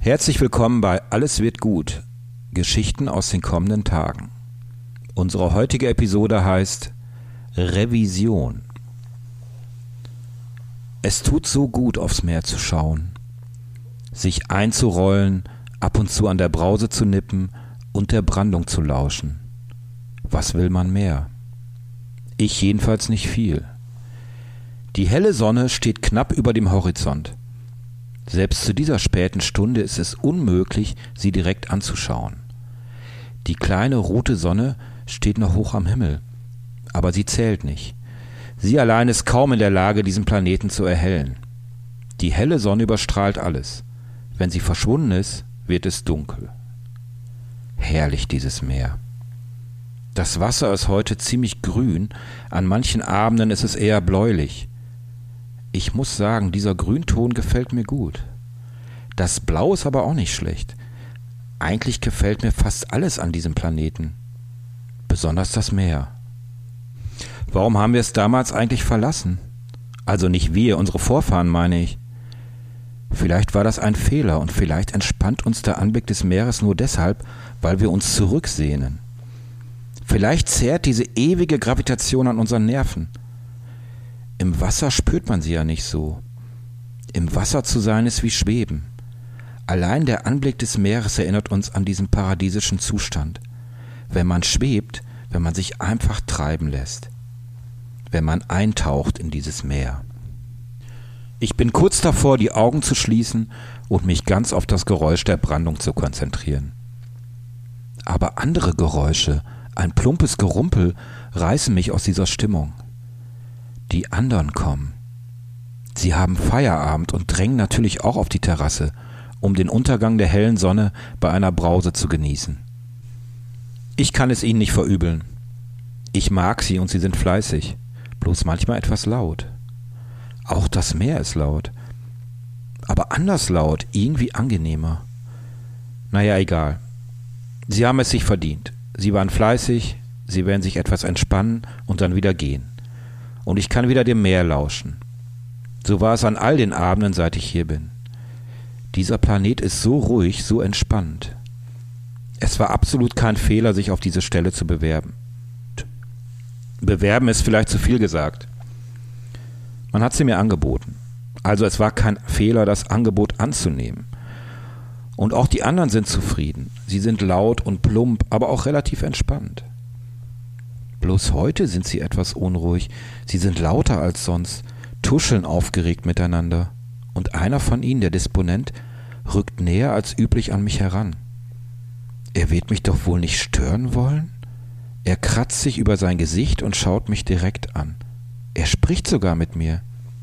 Herzlich willkommen bei Alles wird gut. Geschichten aus den kommenden Tagen. Unsere heutige Episode heißt Revision. Es tut so gut, aufs Meer zu schauen, sich einzurollen, ab und zu an der Brause zu nippen und der Brandung zu lauschen. Was will man mehr? Ich jedenfalls nicht viel. Die helle Sonne steht knapp über dem Horizont. Selbst zu dieser späten Stunde ist es unmöglich, sie direkt anzuschauen. Die kleine rote Sonne steht noch hoch am Himmel, aber sie zählt nicht. Sie allein ist kaum in der Lage, diesen Planeten zu erhellen. Die helle Sonne überstrahlt alles. Wenn sie verschwunden ist, wird es dunkel. Herrlich dieses Meer. Das Wasser ist heute ziemlich grün, an manchen Abenden ist es eher bläulich. Ich muss sagen, dieser Grünton gefällt mir gut. Das Blau ist aber auch nicht schlecht. Eigentlich gefällt mir fast alles an diesem Planeten. Besonders das Meer. Warum haben wir es damals eigentlich verlassen? Also nicht wir, unsere Vorfahren meine ich. Vielleicht war das ein Fehler und vielleicht entspannt uns der Anblick des Meeres nur deshalb, weil wir uns zurücksehnen. Vielleicht zehrt diese ewige Gravitation an unseren Nerven. Im Wasser spürt man sie ja nicht so. Im Wasser zu sein ist wie Schweben. Allein der Anblick des Meeres erinnert uns an diesen paradiesischen Zustand. Wenn man schwebt, wenn man sich einfach treiben lässt. Wenn man eintaucht in dieses Meer. Ich bin kurz davor, die Augen zu schließen und mich ganz auf das Geräusch der Brandung zu konzentrieren. Aber andere Geräusche, ein plumpes Gerumpel, reißen mich aus dieser Stimmung. Die anderen kommen. Sie haben Feierabend und drängen natürlich auch auf die Terrasse, um den Untergang der hellen Sonne bei einer Brause zu genießen. Ich kann es ihnen nicht verübeln. Ich mag sie und sie sind fleißig, bloß manchmal etwas laut. Auch das Meer ist laut. Aber anders laut, irgendwie angenehmer. Naja, egal. Sie haben es sich verdient. Sie waren fleißig, sie werden sich etwas entspannen und dann wieder gehen. Und ich kann wieder dem Meer lauschen. So war es an all den Abenden, seit ich hier bin. Dieser Planet ist so ruhig, so entspannt. Es war absolut kein Fehler, sich auf diese Stelle zu bewerben. Bewerben ist vielleicht zu viel gesagt. Man hat sie mir angeboten. Also es war kein Fehler, das Angebot anzunehmen. Und auch die anderen sind zufrieden. Sie sind laut und plump, aber auch relativ entspannt. Bloß heute sind sie etwas unruhig. Sie sind lauter als sonst, tuscheln aufgeregt miteinander. Und einer von ihnen, der Disponent, rückt näher als üblich an mich heran. Er wird mich doch wohl nicht stören wollen? Er kratzt sich über sein Gesicht und schaut mich direkt an. Er spricht sogar mit mir.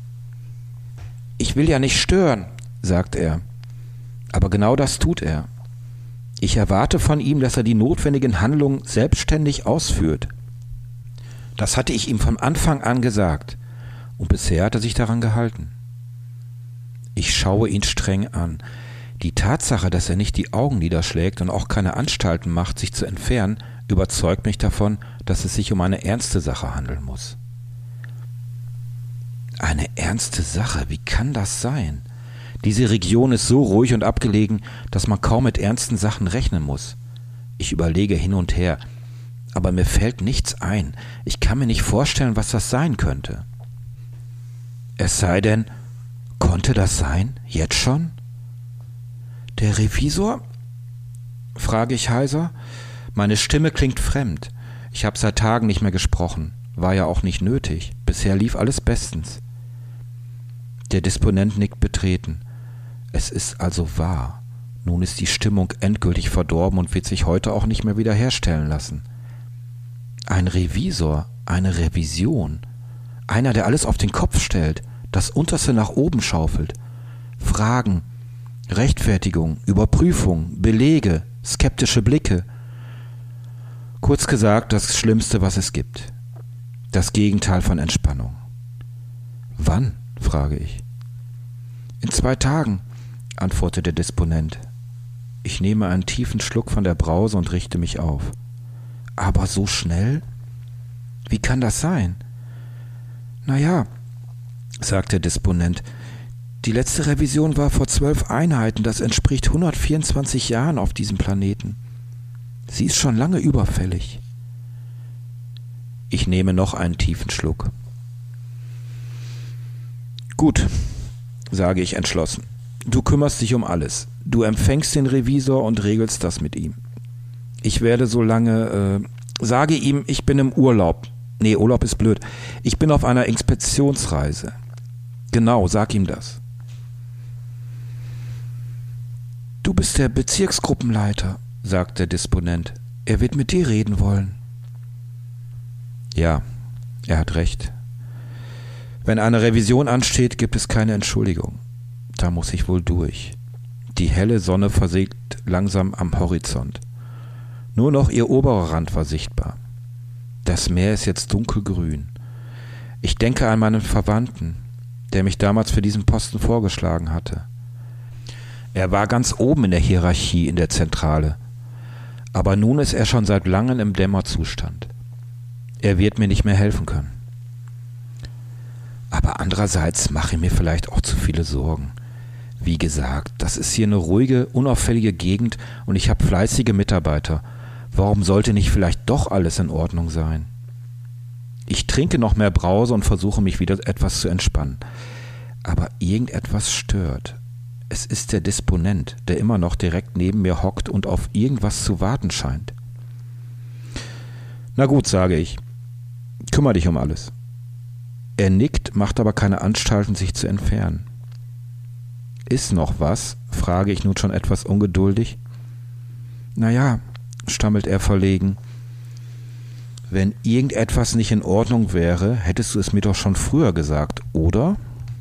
Ich will ja nicht stören, sagt er. Aber genau das tut er. Ich erwarte von ihm, dass er die notwendigen Handlungen selbstständig ausführt. Das hatte ich ihm von Anfang an gesagt, und bisher hat er sich daran gehalten. Ich schaue ihn streng an. Die Tatsache, dass er nicht die Augen niederschlägt und auch keine Anstalten macht, sich zu entfernen, überzeugt mich davon, dass es sich um eine ernste Sache handeln muss. Eine ernste Sache, wie kann das sein? Diese Region ist so ruhig und abgelegen, dass man kaum mit ernsten Sachen rechnen muss. Ich überlege hin und her, aber mir fällt nichts ein. Ich kann mir nicht vorstellen, was das sein könnte. Es sei denn, konnte das sein? Jetzt schon? Der Revisor? Frage ich heiser. Meine Stimme klingt fremd. Ich habe seit Tagen nicht mehr gesprochen. War ja auch nicht nötig. Bisher lief alles bestens. Der Disponent nickt betreten. Es ist also wahr. Nun ist die Stimmung endgültig verdorben und wird sich heute auch nicht mehr wiederherstellen lassen. Ein Revisor, eine Revision. Einer, der alles auf den Kopf stellt, das Unterste nach oben schaufelt. Fragen, Rechtfertigung, Überprüfung, Belege, skeptische Blicke. Kurz gesagt, das Schlimmste, was es gibt. Das Gegenteil von Entspannung. Wann? Frage ich. In 2 Tagen, antwortet der Disponent. Ich nehme einen tiefen Schluck von der Brause und richte mich auf. Aber so schnell? Wie kann das sein? Na ja, sagt der Disponent, Die letzte Revision war vor 12 Einheiten. Das entspricht 124 Jahren auf diesem Planeten. Sie ist schon lange überfällig. Ich nehme noch einen tiefen Schluck. Gut, sage ich entschlossen. Du kümmerst dich um alles. Du empfängst den Revisor und regelst das mit ihm. Ich werde so lange, sage ihm, ich bin im Urlaub. Nee, Urlaub ist blöd. Ich bin auf einer Inspektionsreise. Genau, sag ihm das. Du bist der Bezirksgruppenleiter, sagt der Disponent. Er wird mit dir reden wollen. Ja, er hat recht. Wenn eine Revision ansteht, gibt es keine Entschuldigung. Da muss ich wohl durch. Die helle Sonne versinkt langsam am Horizont. Nur noch ihr oberer Rand war sichtbar. Das Meer ist jetzt dunkelgrün. Ich denke an meinen Verwandten, der mich damals für diesen Posten vorgeschlagen hatte. Er war ganz oben in der Hierarchie in der Zentrale. Aber nun ist er schon seit langem im Dämmerzustand. Er wird mir nicht mehr helfen können. Aber andererseits mache ich mir vielleicht auch zu viele Sorgen. Wie gesagt, das ist hier eine ruhige, unauffällige Gegend und ich habe fleißige Mitarbeiter. Warum sollte nicht vielleicht doch alles in Ordnung sein? Ich trinke noch mehr Brause und versuche mich wieder etwas zu entspannen. Aber irgendetwas stört. Es ist der Disponent, der immer noch direkt neben mir hockt und auf irgendwas zu warten scheint. Na gut, sage ich. Kümmere dich um alles. Er nickt, macht aber keine Anstalten, sich zu entfernen. Ist noch was? Frage ich nun schon etwas ungeduldig. Naja, stammelt er verlegen. Wenn irgendetwas nicht in Ordnung wäre, hättest du es mir doch schon früher gesagt, oder?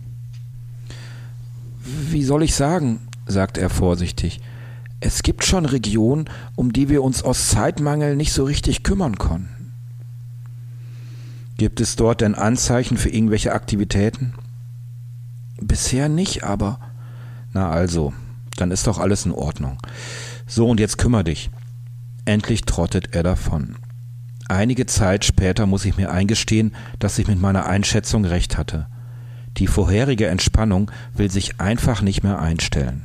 Wie soll ich sagen, sagt er vorsichtig. Es gibt schon Regionen, um die wir uns aus Zeitmangel nicht so richtig kümmern konnten. Gibt es dort denn Anzeichen für irgendwelche Aktivitäten? Bisher nicht, aber... Na also, dann ist doch alles in Ordnung. So, und jetzt kümmere dich. Endlich trottet er davon. Einige Zeit später muss ich mir eingestehen, dass ich mit meiner Einschätzung recht hatte. Die vorherige Entspannung will sich einfach nicht mehr einstellen.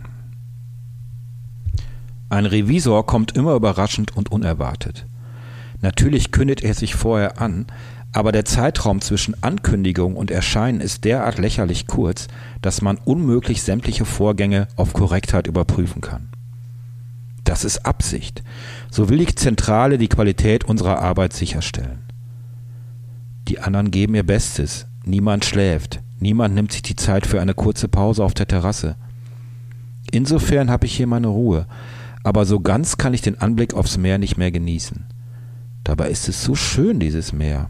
Ein Revisor kommt immer überraschend und unerwartet. Natürlich kündigt er sich vorher an, aber der Zeitraum zwischen Ankündigung und Erscheinen ist derart lächerlich kurz, dass man unmöglich sämtliche Vorgänge auf Korrektheit überprüfen kann. Das ist Absicht. So will die Zentrale die Qualität unserer Arbeit sicherstellen. Die anderen geben ihr Bestes. Niemand schläft. Niemand nimmt sich die Zeit für eine kurze Pause auf der Terrasse. Insofern habe ich hier meine Ruhe, aber so ganz kann ich den Anblick aufs Meer nicht mehr genießen. Dabei ist es so schön, dieses Meer.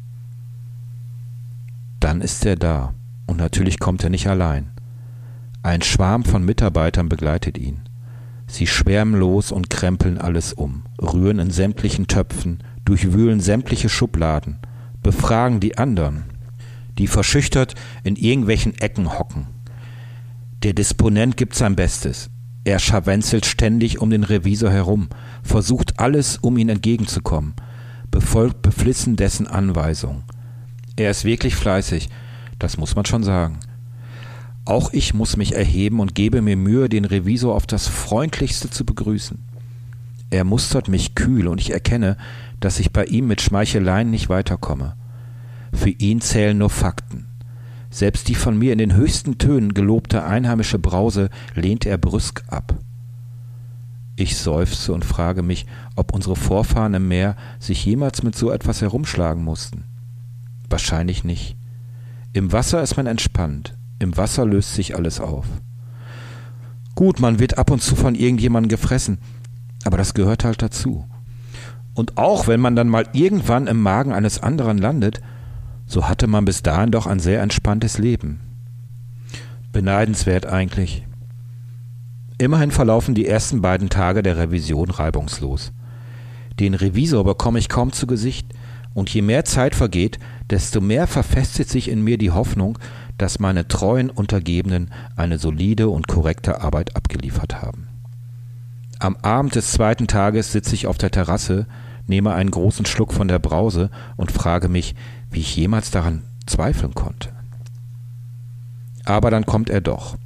Dann ist er da, und natürlich kommt er nicht allein. Ein Schwarm von Mitarbeitern begleitet ihn. Sie schwärmen los und krempeln alles um, rühren in sämtlichen Töpfen, durchwühlen sämtliche Schubladen, befragen die anderen, die verschüchtert in irgendwelchen Ecken hocken. Der Disponent gibt sein Bestes. Er scharwenzelt ständig um den Revisor herum, versucht alles, um ihm entgegenzukommen, befolgt beflissen dessen Anweisungen. Er ist wirklich fleißig, das muss man schon sagen. Auch ich muss mich erheben und gebe mir Mühe, den Revisor auf das Freundlichste zu begrüßen. Er mustert mich kühl und ich erkenne, dass ich bei ihm mit Schmeicheleien nicht weiterkomme. Für ihn zählen nur Fakten. Selbst die von mir in den höchsten Tönen gelobte einheimische Brause lehnt er brüsk ab. Ich seufze und frage mich, ob unsere Vorfahren im Meer sich jemals mit so etwas herumschlagen mussten. Wahrscheinlich nicht. Im Wasser ist man entspannt. Im Wasser löst sich alles auf. Gut, man wird ab und zu von irgendjemandem gefressen, aber das gehört halt dazu. Und auch wenn man dann mal irgendwann im Magen eines anderen landet, so hatte man bis dahin doch ein sehr entspanntes Leben. Beneidenswert eigentlich. Immerhin verlaufen die ersten beiden Tage der Revision reibungslos. Den Revisor bekomme ich kaum zu Gesicht, und je mehr Zeit vergeht, desto mehr verfestigt sich in mir die Hoffnung, dass meine treuen Untergebenen eine solide und korrekte Arbeit abgeliefert haben. Am Abend des zweiten Tages sitze ich auf der Terrasse, nehme einen großen Schluck von der Brause und frage mich, wie ich jemals daran zweifeln konnte. Aber dann kommt er doch.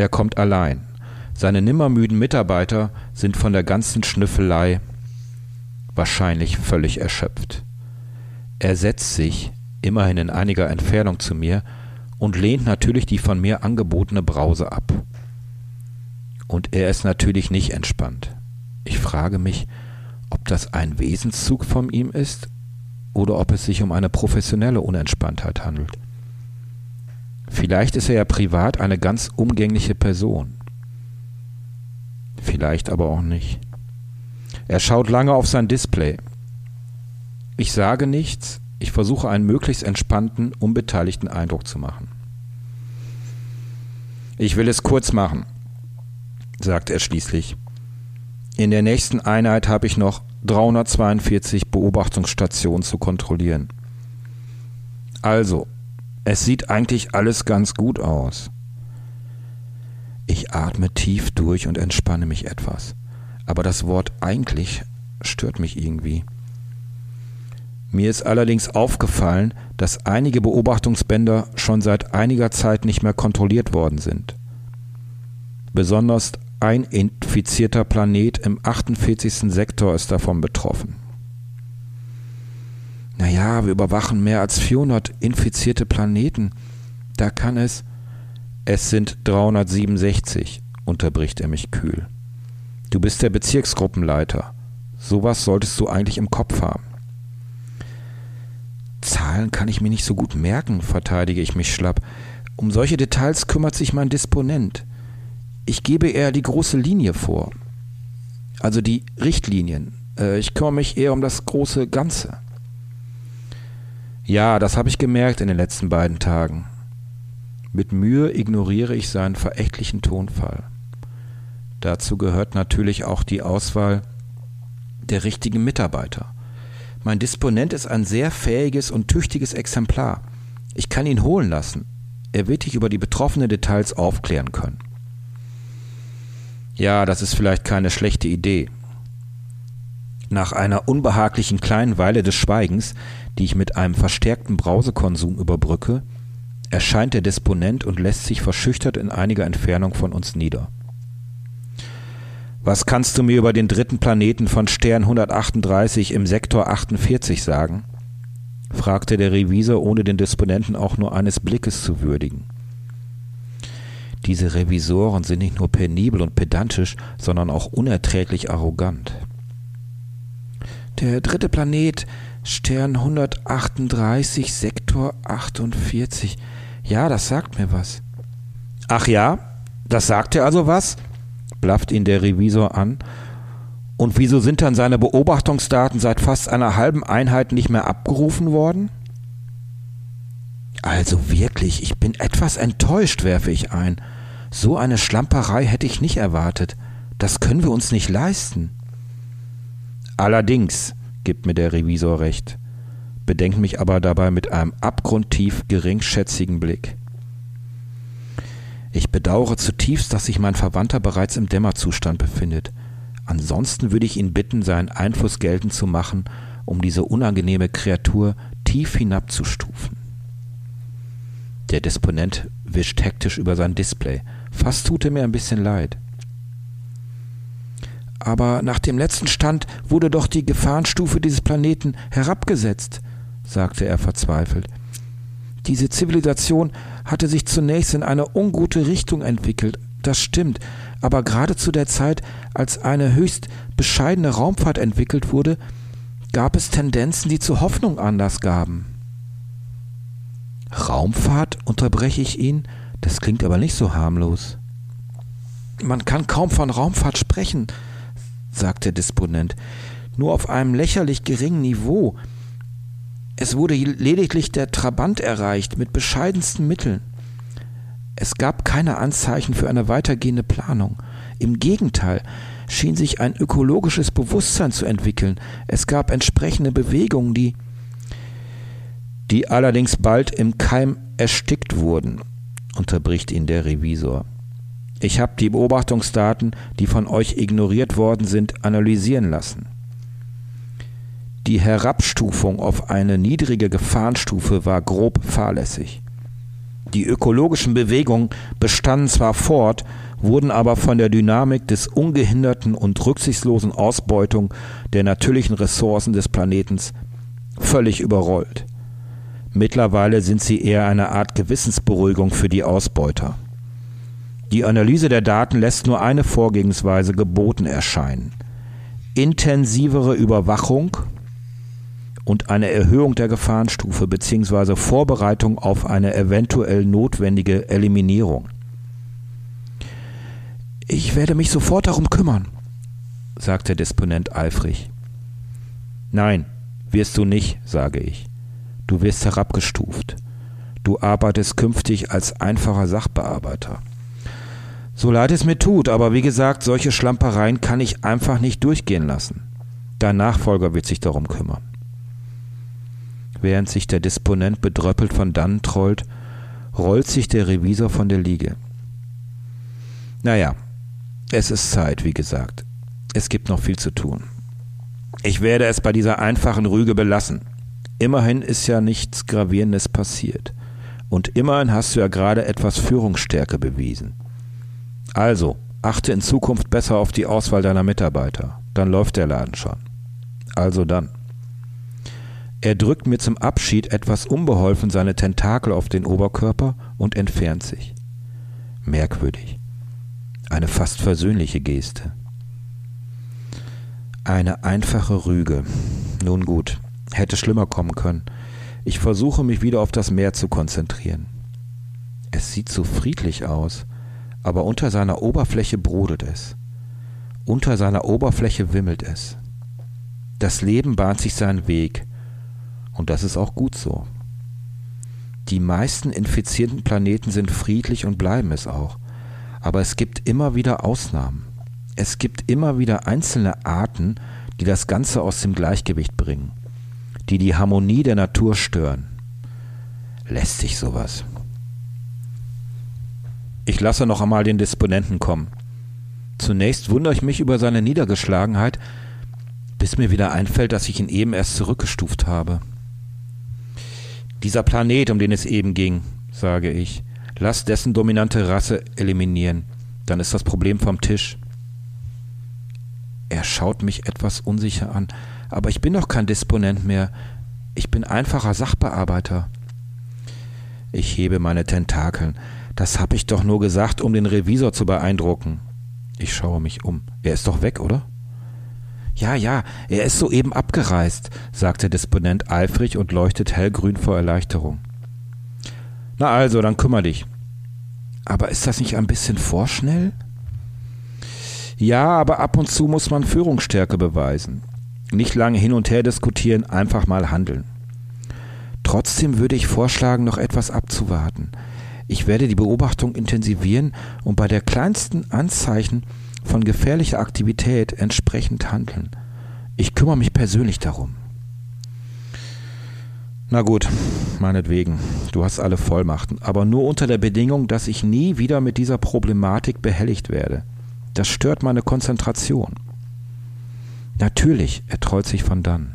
Er kommt allein. Seine nimmermüden Mitarbeiter sind von der ganzen Schnüffelei wahrscheinlich völlig erschöpft. Er setzt sich, immerhin in einiger Entfernung zu mir, und lehnt natürlich die von mir angebotene Brause ab. Und er ist natürlich nicht entspannt. Ich frage mich, ob das ein Wesenszug von ihm ist oder ob es sich um eine professionelle Unentspanntheit handelt. Vielleicht ist er ja privat eine ganz umgängliche Person. Vielleicht aber auch nicht. Er schaut lange auf sein Display. Ich sage nichts, ich versuche einen möglichst entspannten, unbeteiligten Eindruck zu machen. Ich will es kurz machen, sagt er schließlich. In der nächsten Einheit habe ich noch 342 Beobachtungsstationen zu kontrollieren. Also, es sieht eigentlich alles ganz gut aus. Ich atme tief durch und entspanne mich etwas. Aber das Wort eigentlich stört mich irgendwie. Mir ist allerdings aufgefallen, dass einige Beobachtungsbänder schon seit einiger Zeit nicht mehr kontrolliert worden sind. Besonders ein infizierter Planet im 48. Sektor ist davon betroffen. Naja, wir überwachen mehr als 400 infizierte Planeten. Da kann es... Es sind 367, unterbricht er mich kühl. Du bist der Bezirksgruppenleiter. Sowas solltest du eigentlich im Kopf haben. Zahlen kann ich mir nicht so gut merken, verteidige ich mich schlapp. Um solche Details kümmert sich mein Disponent. Ich gebe eher die große Linie vor. Also die Richtlinien. Ich kümmere mich eher um das große Ganze. Ja, das habe ich gemerkt in den letzten beiden Tagen. Mit Mühe ignoriere ich seinen verächtlichen Tonfall. Dazu gehört natürlich auch die Auswahl der richtigen Mitarbeiter. Mein Disponent ist ein sehr fähiges und tüchtiges Exemplar. Ich kann ihn holen lassen. Er wird dich über die betroffenen Details aufklären können. Ja, das ist vielleicht keine schlechte Idee. Nach einer unbehaglichen kleinen Weile des Schweigens, die ich mit einem verstärkten Brausekonsum überbrücke, erscheint der Disponent und lässt sich verschüchtert in einiger Entfernung von uns nieder. Was kannst du mir über den dritten Planeten von Stern 138 im Sektor 48 sagen? Fragte der Revisor, ohne den Disponenten auch nur eines Blickes zu würdigen. Diese Revisoren sind nicht nur penibel und pedantisch, sondern auch unerträglich arrogant. Der dritte Planet, Stern 138, Sektor 48. Ja, das sagt mir was. Ach ja? Das sagt dir also was? Blafft ihn der Revisor an. Und wieso sind dann seine Beobachtungsdaten seit fast einer halben Einheit nicht mehr abgerufen worden? Also wirklich, ich bin etwas enttäuscht, werfe ich ein. So eine Schlamperei hätte ich nicht erwartet. Das können wir uns nicht leisten. Allerdings, gibt mir der Revisor recht, bedenkt mich aber dabei mit einem abgrundtief geringschätzigen Blick. Ich bedauere zutiefst, dass sich mein Verwandter bereits im Dämmerzustand befindet. Ansonsten würde ich ihn bitten, seinen Einfluss geltend zu machen, um diese unangenehme Kreatur tief hinabzustufen. Der Disponent wischt hektisch über sein Display. Fast tut er mir ein bisschen leid. Aber nach dem letzten Stand wurde doch die Gefahrenstufe dieses Planeten herabgesetzt, sagte er verzweifelt. Diese Zivilisation hatte sich zunächst in eine ungute Richtung entwickelt, das stimmt, aber gerade zu der Zeit, als eine höchst bescheidene Raumfahrt entwickelt wurde, gab es Tendenzen, die zu Hoffnung Anlass gaben. Raumfahrt, unterbreche ich ihn, das klingt aber nicht so harmlos. Man kann kaum von Raumfahrt sprechen, sagt der Disponent, nur auf einem lächerlich geringen Niveau. Es wurde lediglich der Trabant erreicht, mit bescheidensten Mitteln. Es gab keine Anzeichen für eine weitergehende Planung. Im Gegenteil, schien sich ein ökologisches Bewusstsein zu entwickeln. Es gab entsprechende Bewegungen, die allerdings bald im Keim erstickt wurden, unterbricht ihn der Revisor. Ich habe die Beobachtungsdaten, die von euch ignoriert worden sind, analysieren lassen. Die Herabstufung auf eine niedrige Gefahrenstufe war grob fahrlässig. Die ökologischen Bewegungen bestanden zwar fort, wurden aber von der Dynamik des ungehinderten und rücksichtslosen Ausbeutung der natürlichen Ressourcen des Planetens völlig überrollt. Mittlerweile sind sie eher eine Art Gewissensberuhigung für die Ausbeuter. Die Analyse der Daten lässt nur eine Vorgehensweise geboten erscheinen: intensivere Überwachung und eine Erhöhung der Gefahrenstufe bzw. Vorbereitung auf eine eventuell notwendige Eliminierung. »Ich werde mich sofort darum kümmern«, sagt der Disponent eifrig. »Nein, wirst du nicht«, sage ich. »Du wirst herabgestuft. Du arbeitest künftig als einfacher Sachbearbeiter.« So leid es mir tut, aber wie gesagt, solche Schlampereien kann ich einfach nicht durchgehen lassen. Dein Nachfolger wird sich darum kümmern. Während sich der Disponent bedröppelt von dannen trollt, rollt sich der Revisor von der Liege. Naja, es ist Zeit, wie gesagt. Es gibt noch viel zu tun. Ich werde es bei dieser einfachen Rüge belassen. Immerhin ist ja nichts Gravierendes passiert. Und immerhin hast du ja gerade etwas Führungsstärke bewiesen. Also, achte in Zukunft besser auf die Auswahl deiner Mitarbeiter. Dann läuft der Laden schon. Also dann. Er drückt mir zum Abschied etwas unbeholfen seine Tentakel auf den Oberkörper und entfernt sich. Merkwürdig. Eine fast versöhnliche Geste. Eine einfache Rüge. Nun gut, hätte schlimmer kommen können. Ich versuche mich wieder auf das Meer zu konzentrieren. Es sieht so friedlich aus, aber unter seiner Oberfläche brodelt es. Unter seiner Oberfläche wimmelt es. Das Leben bahnt sich seinen Weg. Und das ist auch gut so. Die meisten infizierten Planeten sind friedlich und bleiben es auch. Aber es gibt immer wieder Ausnahmen. Es gibt immer wieder einzelne Arten, die das Ganze aus dem Gleichgewicht bringen, die die Harmonie der Natur stören. Lästig sowas. Ich lasse noch einmal den Disponenten kommen. Zunächst wundere ich mich über seine Niedergeschlagenheit, bis mir wieder einfällt, dass ich ihn eben erst zurückgestuft habe. Dieser Planet, um den es eben ging, sage ich, lass dessen dominante Rasse eliminieren, dann ist das Problem vom Tisch. Er schaut mich etwas unsicher an, aber ich bin doch kein Disponent mehr, ich bin einfacher Sachbearbeiter. Ich hebe meine Tentakeln. Das habe ich doch nur gesagt, um den Revisor zu beeindrucken. Ich schaue mich um. Er ist doch weg, oder? Ja, er ist soeben abgereist, sagt der Disponent eifrig und leuchtet hellgrün vor Erleichterung. Na also, dann kümmere dich. Aber ist das nicht ein bisschen vorschnell? Ja, aber ab und zu muss man Führungsstärke beweisen. Nicht lange hin und her diskutieren, einfach mal handeln. Trotzdem würde ich vorschlagen, noch etwas abzuwarten. Ich werde die Beobachtung intensivieren und bei der kleinsten Anzeichen von gefährlicher Aktivität entsprechend handeln. Ich kümmere mich persönlich darum. Na gut, meinetwegen, du hast alle Vollmachten, aber nur unter der Bedingung, dass ich nie wieder mit dieser Problematik behelligt werde. Das stört meine Konzentration. Natürlich, er trollt sich von dann.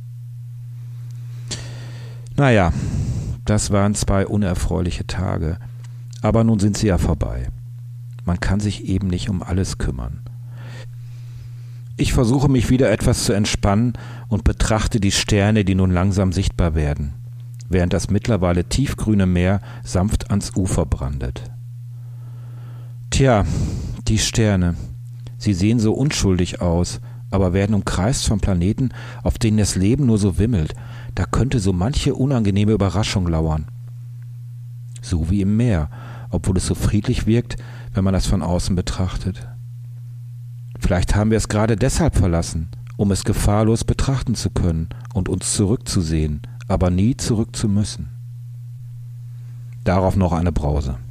Naja, das waren 2 unerfreuliche Tage, aber nun sind sie ja vorbei. Man kann sich eben nicht um alles kümmern. Ich versuche mich wieder etwas zu entspannen und betrachte die Sterne, die nun langsam sichtbar werden, während das mittlerweile tiefgrüne Meer sanft ans Ufer brandet. Tja, die Sterne, sie sehen so unschuldig aus, aber werden umkreist von Planeten, auf denen das Leben nur so wimmelt. Da könnte so manche unangenehme Überraschung lauern. So wie im Meer, obwohl es so friedlich wirkt, wenn man das von außen betrachtet. Vielleicht haben wir es gerade deshalb verlassen, um es gefahrlos betrachten zu können und uns zurückzusehen, aber nie zurück zu müssen. Darauf noch eine Brause.